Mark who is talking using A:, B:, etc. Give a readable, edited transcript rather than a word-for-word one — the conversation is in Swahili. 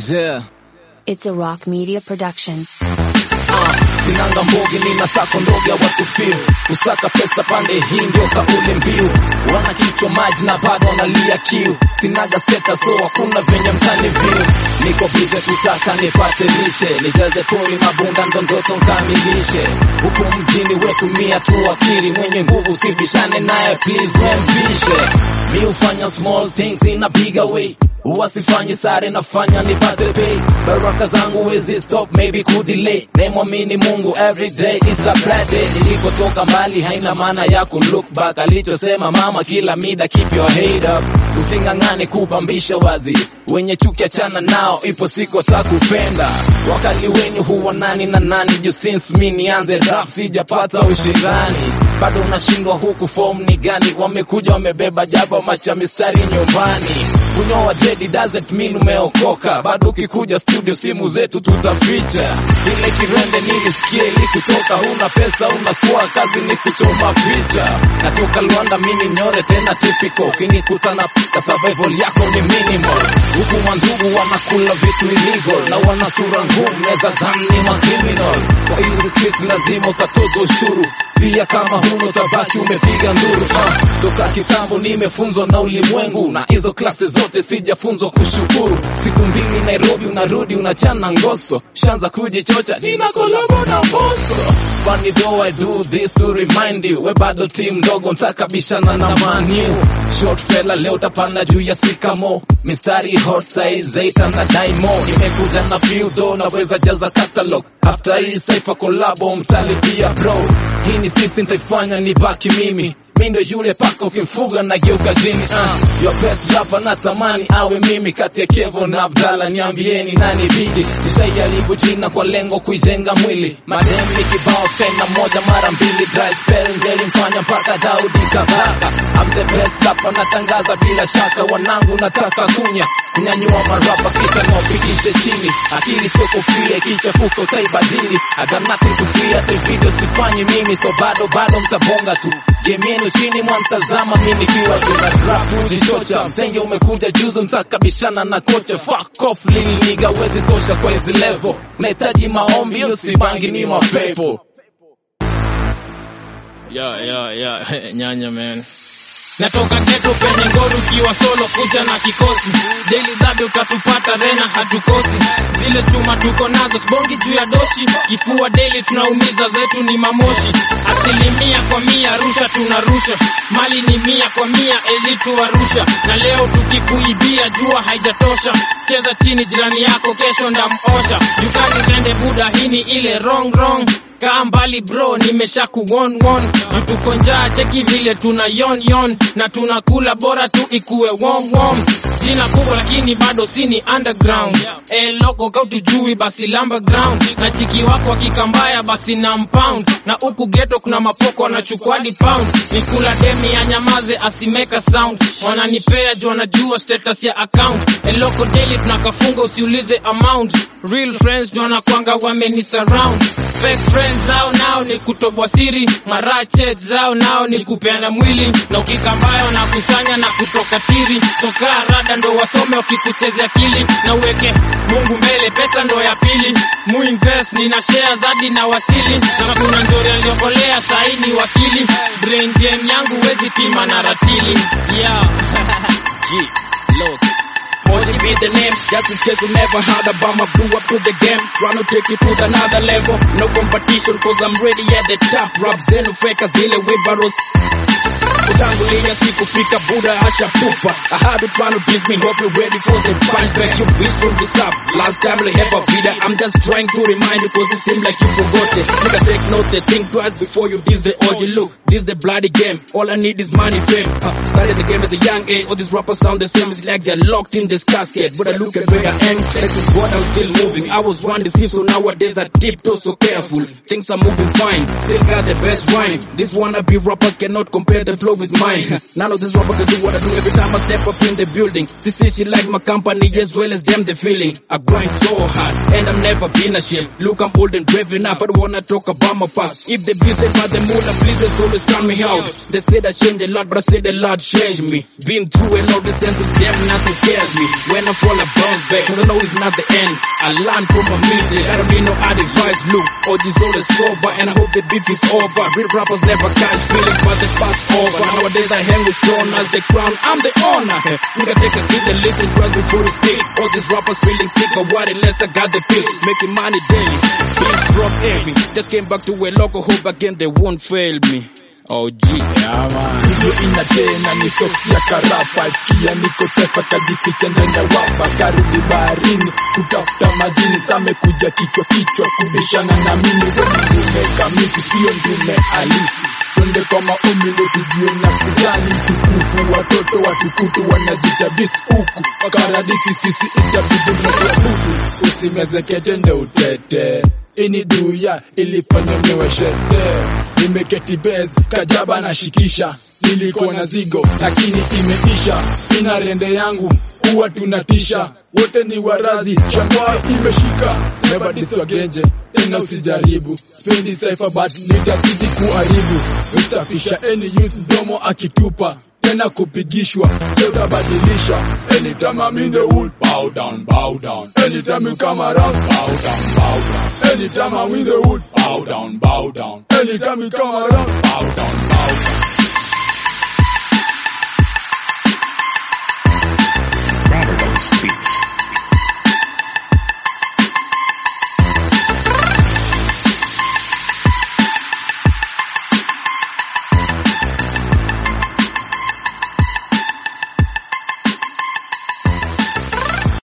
A: Yeah.
B: It's a Rock Media production.
A: Sinanga mbogi ni masako ndogi ya watu feel. Kusaka pesa pande hii ndio kauli mbiu. Wana kichwa maji na bado wanalia kiu. Sinaga steta so hakuna venye mtani view. Niko bize kusaka nipate lishe. Nijaze poli mabunda ndondoto nkamilishe. Huku mjini wetu mia tu akili. Mwenye nguvu usibishane naye please wemvishe. Mi ufanya small things in a bigger way. Uwasifanyi sare nafanya nipate pay. Baraka zangu wezi stop maybe kudelay. Nemwamini Mungu everyday is a bad day. Nilikotoka mbali haina maana ya look back. Alichosema mama kila mida keep your head up. Usingangane kupambisha wadhi. Wenye chuki achana nao ipo siku watakupenda. Wakali wenyu huwa nani na nani. Juu since mi nianze rap sijapata ushindani. Bado unashindwa huku form ni gani. Wamekuja wamebeba jaba macha mistari nyumbani. Kunyoa dread doesn't mean umeokoka. Bado ukikuja studio simu zetu tutaficha. Ile kirende nilisikia ili kutoka. Una pesa una swag kazi ni kuchoma picha. Natoka Luanda mini nyore tena typical. Ukinikuta na pika survival yako ni minimal. Huku mandugu wanakula vitu illegal. Na wana sura ngumu neza dhani ma criminal. Kwa hizi streets lazima utatoza ushuru. Pia kama huno tabaki umepiga nduru. Toka kitambo nimefunzwa na ulimwengu. Na hizo klase zote sijafunzwa kushukuru. Siku mbili Nairobi unarudi unachana ngoso. Shanza kujichocha nina kolabo na Mbosso. Funny though I do this to remind you. We bado team ndogo ntaka bishana na Man U. Short fella leo tapanda juu ya Sikamo. Mistari hot size 8 na Diamond. Nimekuja na few though naweza jaza catalog. After hii saifa kolabo mtalipia bro. Hii ni sisi nitaifanya nibaki mimi. Mindo yule paka ukimfuga na geuka jini. Your best rapper natamani awe mimi. Kati ya Kevo na Abdalla niambieni nani bidi. Nishaiaribu jina kwa lengo kuijenga mwili. Madem ni kibao skena moja mara mbili. Dry spell ngeli mfanya mpaka Daudi Kabaka. I'm the best rapper natangaza bila shaka. Wanangu nataka kunyanyua marapa kisha nawapigishe chini. Akili sio kofia ikichafuka utaibadili. I got nothing to fear the video sifanyi mimi. So bado mtabonga tu. Game yenu chini mwantazama mimi kiwa tuna rap ujichocha. Msenge umekuja juzo mtakabishana na kocha. Fuck off lili niga wezi tosha kwa hizi level. Unahitaji maombi usibangi ni mapepo.
C: Yeah, nyanya man. Natoka ghetto penye ngoru kiwa solo kuja na kikosi. Daily zabe utatupata rena hatukosi. Zile chuma tuko nazo sbongi juu ya doshi. Kifua daily tunaumiza zetu ni mamoshi. 100% rusha tunarusha. Mali ni 100% elitu warusha. Na leo tukikuibia jua haijatosha. Cheza chini jirani yako kesho ndamosha. Yukani kende buda hini ile wrong. Kaa mbali bro nimeshaku won. Tuko njaa cheki vile tuna yon. Na tunakula bora tu ikue warm. Sina kubwa lakini bado sini underground. Loko kauti jui basi lamba ground. Na chiki wako wakikambaya basi na mpound. Na uku ghetto kuna mapoko wanachukua di pound. Nikula demi ya nyamaze asimeka sound. Wananipea juu wanajua status ya account. Loko daily tunakafunga usiulize amount. Real friends juu wanakuanga wameni surround. Fake friends zao nao ni kutobwa siri. Marachet zao nao ni kupeana mwili. Na ukikambaya wanakusanya na kutoka tiri. Toka rada ndo wasome wakikuchezea akili. Na uweke Mungu mbele pesa ndo ya pili. Muinvest nina share zadi na wasili. Na kuna nzuri aliokolea saini wakili. Brain game yangu wezi pima na ratili. Yeah.
D: Look. Moji be the name, just in case you never heard about my blew up to the game. Trying to take you to another level. No competition cause I'm ready at the top. Rap zenu feka zile wheelbarrows. Utangulia sikufika Buddha asha pupa. I had to try to diss me, hope you're ready for the punch back. You bitch from this up. Last time I have a video, I'm just trying to remind you cause it seems like you forgot it. Nigga take note, they think twice before you diss the OG. Look, this the bloody game. All I need is money, fame. Started the game at a young age. All these rappers sound the same. It's like they're locked in this casket. But I look at where I am. This is what I'm still moving. I was one deceived, so nowadays I tiptoe so careful. Things are moving fine. Still got the best rhyme. These wannabe rappers cannot compare the flow flow with mine. None of this rapper can do what I do every time I step up in the building. She like my company as well as them the feeling. I grind so hard and I'm never been ashamed. Look, I'm old and brave enough, I don't wanna talk about my past. If they be said by the moolah, please just always count me out. They said I changed a lot, but I said a lot changed me. Been through a lot, the sense of them, nothing scares me. When I fall, I bounce back, cause I know it's not the end. I learn from my mistake, I don't need no advice. Look, OG's always sober, and I hope the beef is over. Real rappers never catch feelings, but they pass over. Nowadays I hang with as the crown, I'm the owner. We can take a seat and listen right before we speak. All these rappers feeling sick or what, unless I got the pills. Making money daily, beats drop heavy. Just came back to a local hope again, they won't fail me. Oh gee,
A: yeah man. Video ina tena ni soksi ya karapa. Ikia niko sefa kajificha ndani ya wapa. Karudi baharini kutafuta majini. Same kuja kichwa kubishana na mimi. Ndume kamisi sio ndume halisi. Twende kwa maombi ndo tujue nafsi gani tukufu. Watoto watukutu wanajita beast huku. Wakaradisi sisi itabidi mnatoa huku. Usimezeke tende utete. Ini duya ilifanya niwe shete. Nimeketi bez, kajaba na shikisha. Nilikuwa na zigo, lakini imeisha. Ina rende yangu, huwa tunatisha. Wote ni warazi, shangwa imeshika. Never diswagenje, tena usijaribu. Spendi cypher but nitazidi kuharibu. Usafisha any youth mdomo akitupa. Tena kupigishwa, tena badilisha. Anytime I'm in the hood, bow down, bow down. Anytime you come around, bow down, bow down. Anytime I'm in the hood, bow down, bow down. Anytime you come around, bow down, bow down.